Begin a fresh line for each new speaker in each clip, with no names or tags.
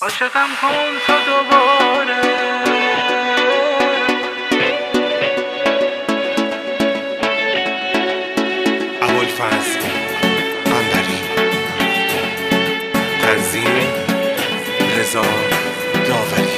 عاشقم کن تو دوباره.
ابوالفضل قنبری، تنظیم رضا داوری.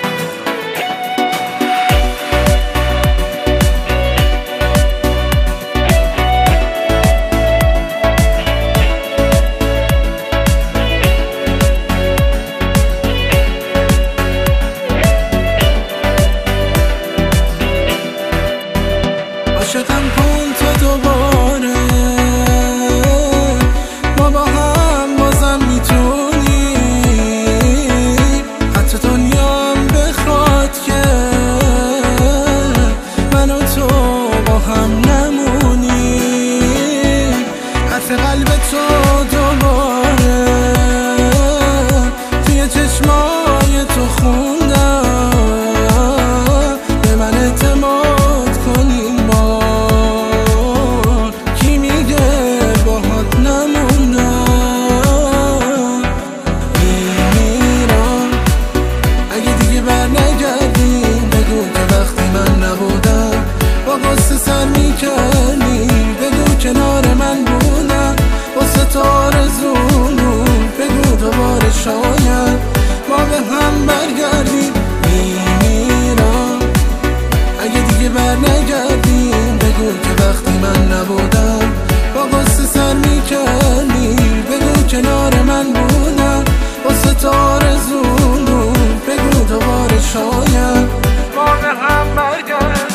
عاشقم کن تو دوباره، ما با هم بازم میتونیم، حتی دنیام بخواد که من و تو با هم نمونیم. حرف قلب تو دوباره توی چشمای تو خوندم، به من اعتماد کنی. بگو کنار من بودم واسه تو آرزومو، بگو دوباره شاید ما به هم برگردیم. میمیرم اگه دیگه بر نگردیم، بگو که وقتی من نبودم با قصه سر میکنی. بگو کنار من بودم واسه تو آرزومو، بگو دوباره شاید ما به هم برگردیم.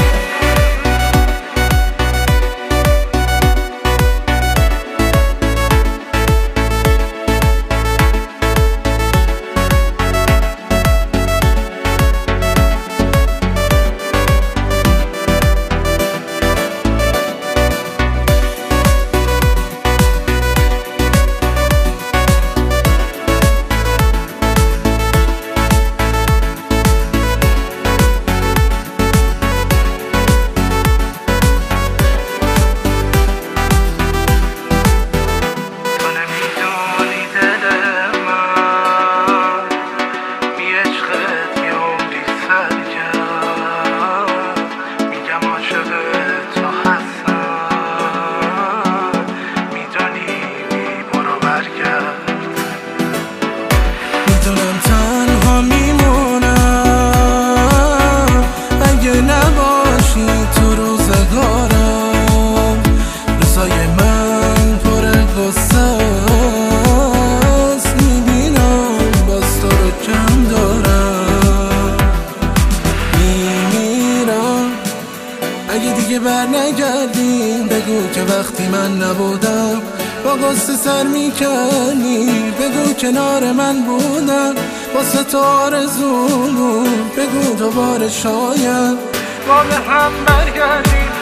میدونم تنها میمونم اگه نباشی تو روزگارم. روزای من پر غصه است، میبینم باز تو رو کم دارم. میمیرم اگه دیگه بر نگردیم، بگو که وقتی من نبودم با قصه سر میکنی. بگو کنار من بودم واسه تو آرزومو، بگو دوباره شاید ما به هم برگردیم.